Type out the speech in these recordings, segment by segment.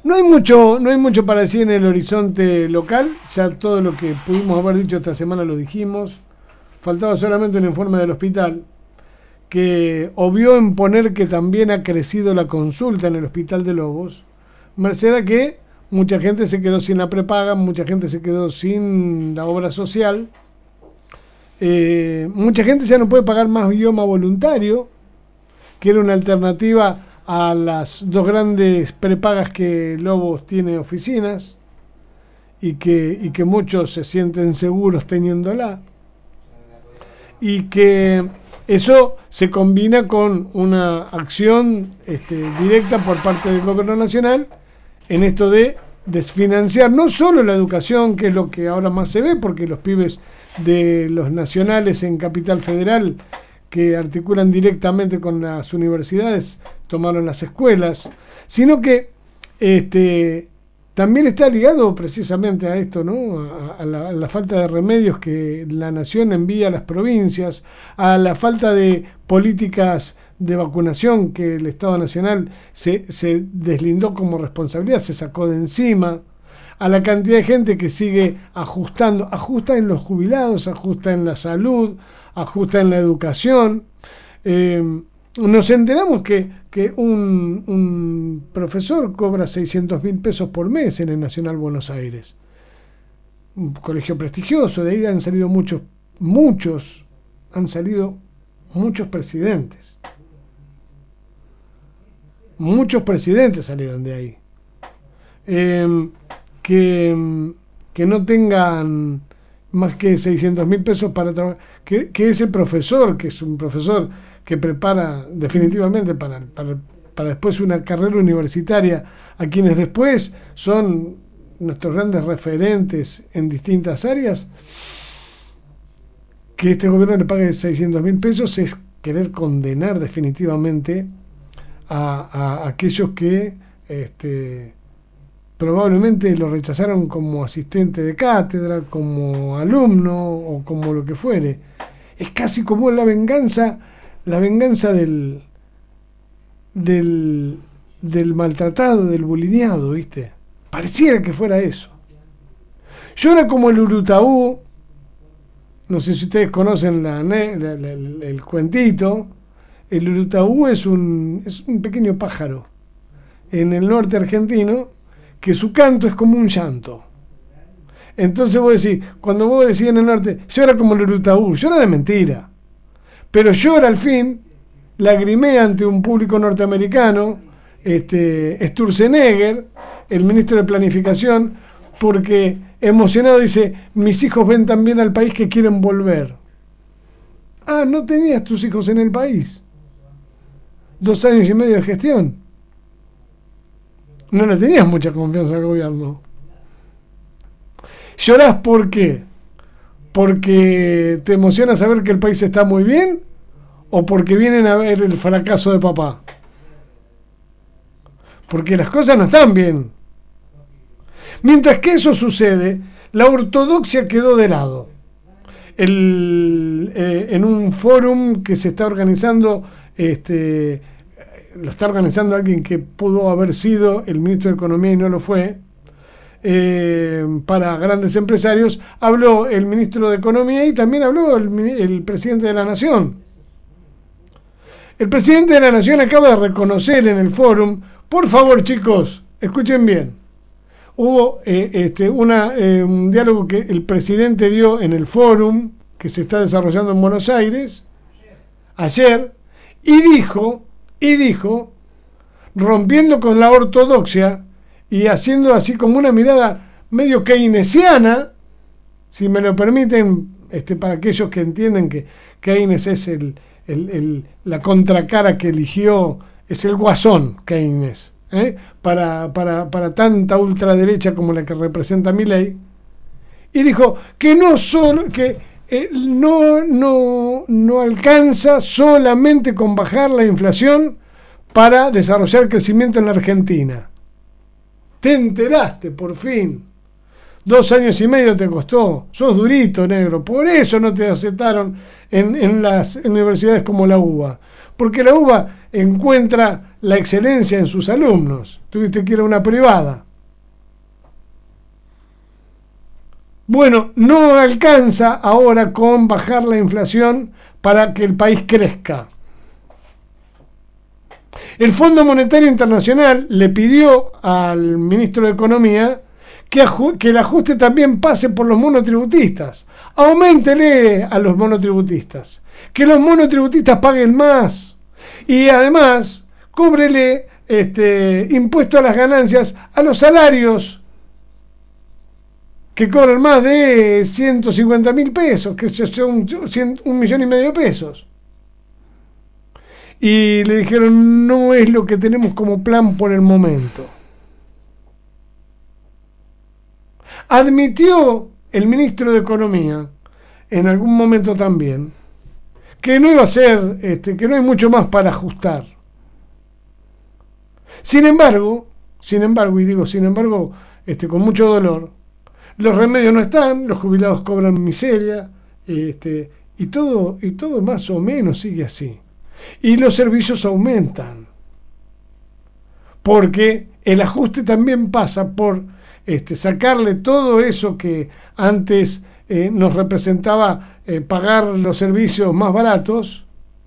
no hay mucho para decir en el horizonte local. Ya todo lo que pudimos haber dicho esta semana lo dijimos. Faltaba solamente un informe del hospital que obvió en poner que también ha crecido la consulta en el hospital de Lobos, merced a que mucha gente se quedó sin la prepaga, mucha gente se quedó sin la obra social, mucha gente ya no puede pagar más bioma voluntario, que era una alternativa a las dos grandes prepagas que Lobos tiene oficinas y que muchos se sienten seguros teniéndola, y que eso se combina con una acción directa por parte del gobierno nacional en esto de desfinanciar no solo la educación, que es lo que ahora más se ve, porque los pibes de los nacionales en Capital Federal, que articulan directamente con las universidades, tomaron las escuelas, sino que también está ligado precisamente a esto, ¿no? A la falta de remedios que la nación envía a las provincias, a la falta de políticas de vacunación que el Estado Nacional se deslindó como responsabilidad, se sacó de encima, a la cantidad de gente que sigue ajustando, ajusta en los jubilados, ajusta en la salud, ajusta en la educación. Nos enteramos que un profesor cobra 600.000 pesos por mes en el Nacional Buenos Aires. Un colegio prestigioso, de ahí han salido muchos presidentes. Muchos presidentes salieron de ahí. Que no tengan más que 600.000 pesos para trabajar. Que ese profesor, que es un profesor que prepara definitivamente para después una carrera universitaria, a quienes después son nuestros grandes referentes en distintas áreas, que este gobierno le pague 600.000 pesos es querer condenar definitivamente a aquellos que probablemente lo rechazaron como asistente de cátedra, como alumno o como lo que fuere. Es casi como la venganza del maltratado, del bulineado, ¿viste? Pareciera que fuera eso. Llora como el Urutaú. No sé si ustedes conocen el cuentito. El Urutaú es un pequeño pájaro en el norte argentino que su canto es como un llanto. Entonces cuando vos decís en el norte, llora como el Urutaú, llora de mentira. Pero llora al fin, lagrimea ante un público norteamericano, Sturzenegger, el ministro de Planificación, porque emocionado dice, mis hijos ven tan bien al país que quieren volver. Ah, ¿no tenías tus hijos en el país? 2 años y medio de gestión. No le tenías mucha confianza al gobierno. ¿Llorás por qué? ¿Porque te emociona saber que el país está muy bien? ¿O porque vienen a ver el fracaso de papá? Porque las cosas no están bien. Mientras que eso sucede, la ortodoxia quedó de lado. En un fórum que se está organizando, lo está organizando alguien que pudo haber sido el ministro de Economía y no lo fue, para grandes empresarios, habló el ministro de Economía y también habló el presidente de la Nación. El presidente de la Nación acaba de reconocer en el fórum, por favor chicos, escuchen bien, hubo un diálogo que el presidente dio en el fórum que se está desarrollando en Buenos Aires ayer, y dijo, rompiendo con la ortodoxia y haciendo así como una mirada medio keynesiana, si me lo permiten, para aquellos que entienden que Keynes es la contracara que eligió, es el guasón Keynes, para tanta ultraderecha como la que representa Milei, y dijo que no alcanza solamente con bajar la inflación para desarrollar crecimiento en la Argentina. Te enteraste, por fin. 2 años y medio te costó. Sos durito, negro. Por eso no te aceptaron en las universidades como la UBA. Porque la UBA encuentra la excelencia en sus alumnos. Tuviste que ir a una privada. Bueno, no alcanza ahora con bajar la inflación para que el país crezca. El Fondo Monetario Internacional le pidió al ministro de Economía que el ajuste también pase por los monotributistas. Auméntele a los monotributistas. Que los monotributistas paguen más. Y además, cóbrele impuesto a las ganancias a los salarios que cobran más de 150.000 pesos, que son 1,5 millones de pesos. Y le dijeron, no es lo que tenemos como plan por el momento. Admitió el ministro de Economía, en algún momento también, que no iba a ser, que no hay mucho más para ajustar. Sin embargo, con mucho dolor, los remedios no están, los jubilados cobran miseria, y todo más o menos sigue así. Y los servicios aumentan, porque el ajuste también pasa por sacarle todo eso que antes nos representaba pagar los servicios más baratos,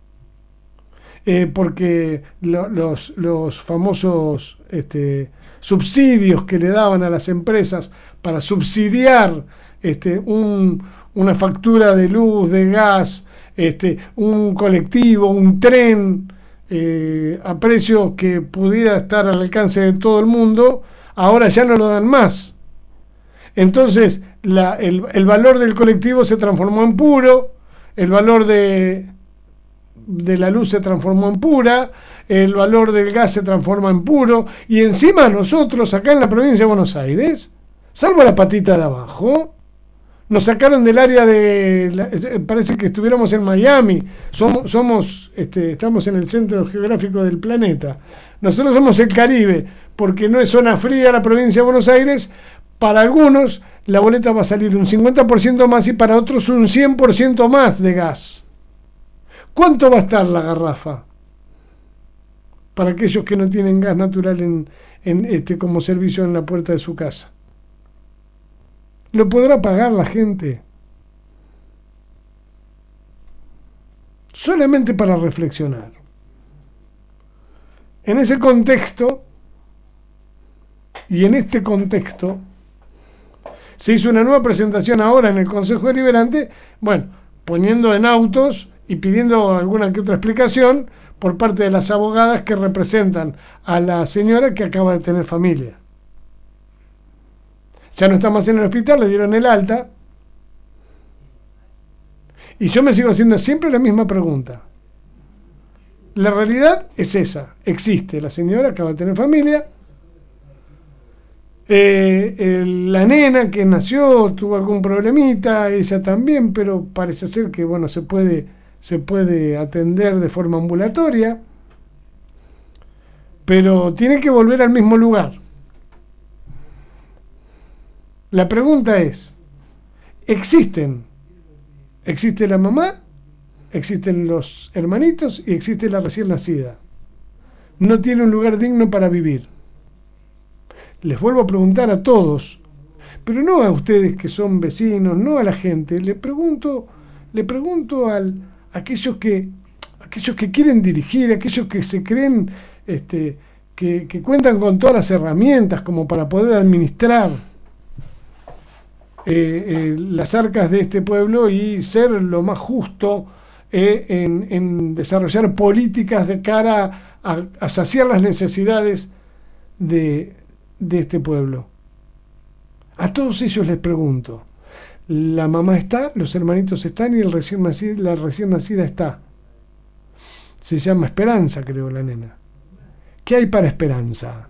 porque los famosos subsidios que le daban a las empresas para subsidiar una factura de luz, de gas, un colectivo, un tren a precio que pudiera estar al alcance de todo el mundo, ahora ya no lo dan más. Entonces el valor del colectivo se transformó en puro, el valor de la luz se transformó en pura, el valor del gas se transforma en puro, y encima nosotros acá en la provincia de Buenos Aires, salvo la patita de abajo, nos sacaron del área parece que estuviéramos en Miami. Estamos en el centro geográfico del planeta. Nosotros somos el Caribe, porque no es zona fría la provincia de Buenos Aires. Para algunos la boleta va a salir un 50% más y para otros un 100% más de gas. ¿Cuánto va a estar la garrafa? Para aquellos que no tienen gas natural como servicio en la puerta de su casa. ¿Lo podrá pagar la gente? Solamente para reflexionar. En ese contexto, y en este contexto, se hizo una nueva presentación ahora en el Consejo Deliberante, poniendo en autos y pidiendo alguna que otra explicación por parte de las abogadas que representan a la señora que acaba de tener familia. Ya no está más en el hospital, le dieron el alta. Y yo me sigo haciendo siempre la misma pregunta. La realidad es esa. Existe. La señora acaba de tener familia. La nena que nació tuvo algún problemita, ella también, pero parece ser que se puede atender de forma ambulatoria. Pero tiene que volver al mismo lugar. La pregunta es, ¿existe la mamá, existen los hermanitos y existe la recién nacida? No tiene un lugar digno para vivir. Les vuelvo a preguntar a todos, pero no a ustedes que son vecinos, no a la gente, le pregunto a aquellos que quieren dirigir, aquellos que se creen que cuentan con todas las herramientas como para poder administrar las arcas de este pueblo y ser lo más justo en desarrollar políticas de cara a saciar las necesidades de este pueblo. A todos ellos les pregunto, la mamá está, los hermanitos están y la recién nacida está. Se llama Esperanza, creo, la nena. ¿Qué hay para Esperanza?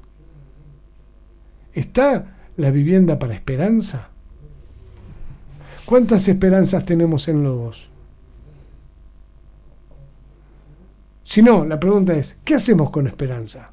¿Está la vivienda para Esperanza? ¿Cuántas esperanzas tenemos en Lobos? Si no, la pregunta es, ¿qué hacemos con Esperanza?